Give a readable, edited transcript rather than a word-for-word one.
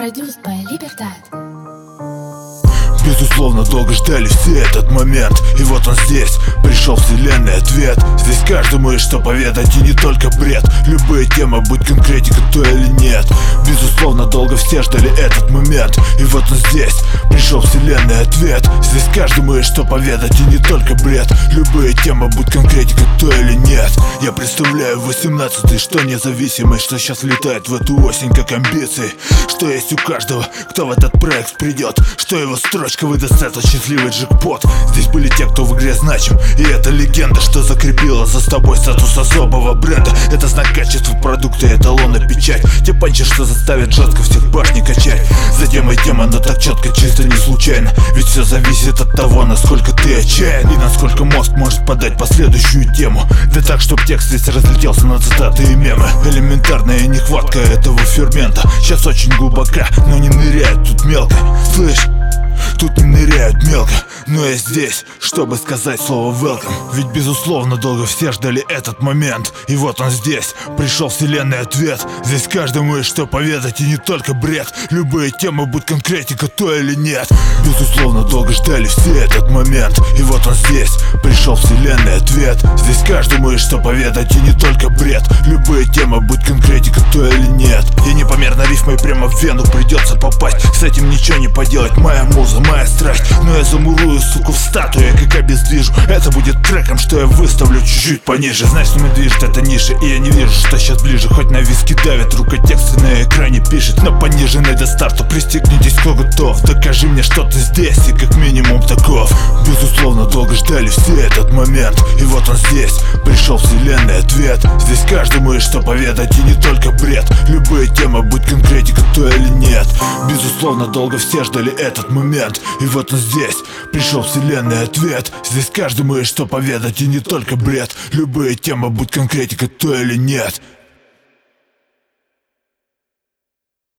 Produced by Libertad. Безусловно, долго ждали все этот момент, и вот он здесь, пришел вселенный ответ. Здесь каждому есть что поведать, и не только бред. Любые темы, будь конкретика, то или нет. Безусловно, долго все ждали этот момент, и вот он здесь, пришел вселенный ответ. Здесь каждому есть что поведать, и не только бред. Любые темы, будь конкретика, то или нет. Я представляю 18-й, что независимый, что сейчас летает в эту осень как амбиции. Что есть у каждого, кто в этот проект придет, что его строчка выдаст этот счастливый джекпот. Здесь были те, кто в игре значим, и это легенда, что закрепила за собой статус особого бренда. Это знак качества продукта, эталон и печать. Те панчи, что заставят жестко всех башни качать. Затем и тема, но так четко, чисто не случайно. Ведь все зависит от того, насколько ты отчаян, и насколько мозг может подать последующую тему. Да так, чтоб текст здесь разлетелся на цитаты и мемы. Элементарная нехватка этого фермента сейчас очень глубока, но не ныряет тут мелко. Слышь? Тут не ныряют мелко, но я здесь, чтобы сказать слово welcome. Ведь безусловно долго все ждали этот момент, и вот он здесь, пришел вселенный ответ. Здесь каждому есть что поведать, и не только бред. Любые темы, будь конкретика, то или нет. Безусловно долго ждали все этот момент, и вот он здесь, пришел вселенный ответ. Здесь каждому есть что поведать, и не только бред. Любые темы, будь конкретика, то или нет. И непомерно рифмой прямо в вену придется попасть. С этим ничего не поделать, моя муза, моя страсть. Но я замурую, суку, в статую, я как обездвижу. Это будет треком, что я выставлю чуть-чуть пониже. Знаешь, что движет это ниже, и я не вижу, что сейчас ближе. Хоть на виски давит, рука тексты на экране пишет. Но пониженный до старта, пристегнитесь, кто готов. Докажи мне, что ты здесь, и как минимум таков. Безусловно, долго ждали все этот момент, и вот он здесь, пришел вселенный ответ. Здесь каждому есть что поведать, и не только бред. Любые темы, будь конкретика, то или нет. Безусловно, долго все ждали этот момент, и вот он здесь, пришел вселенный ответ. Здесь каждому есть что поведать, и не только бред. Любые темы, будь конкретика, то или нет.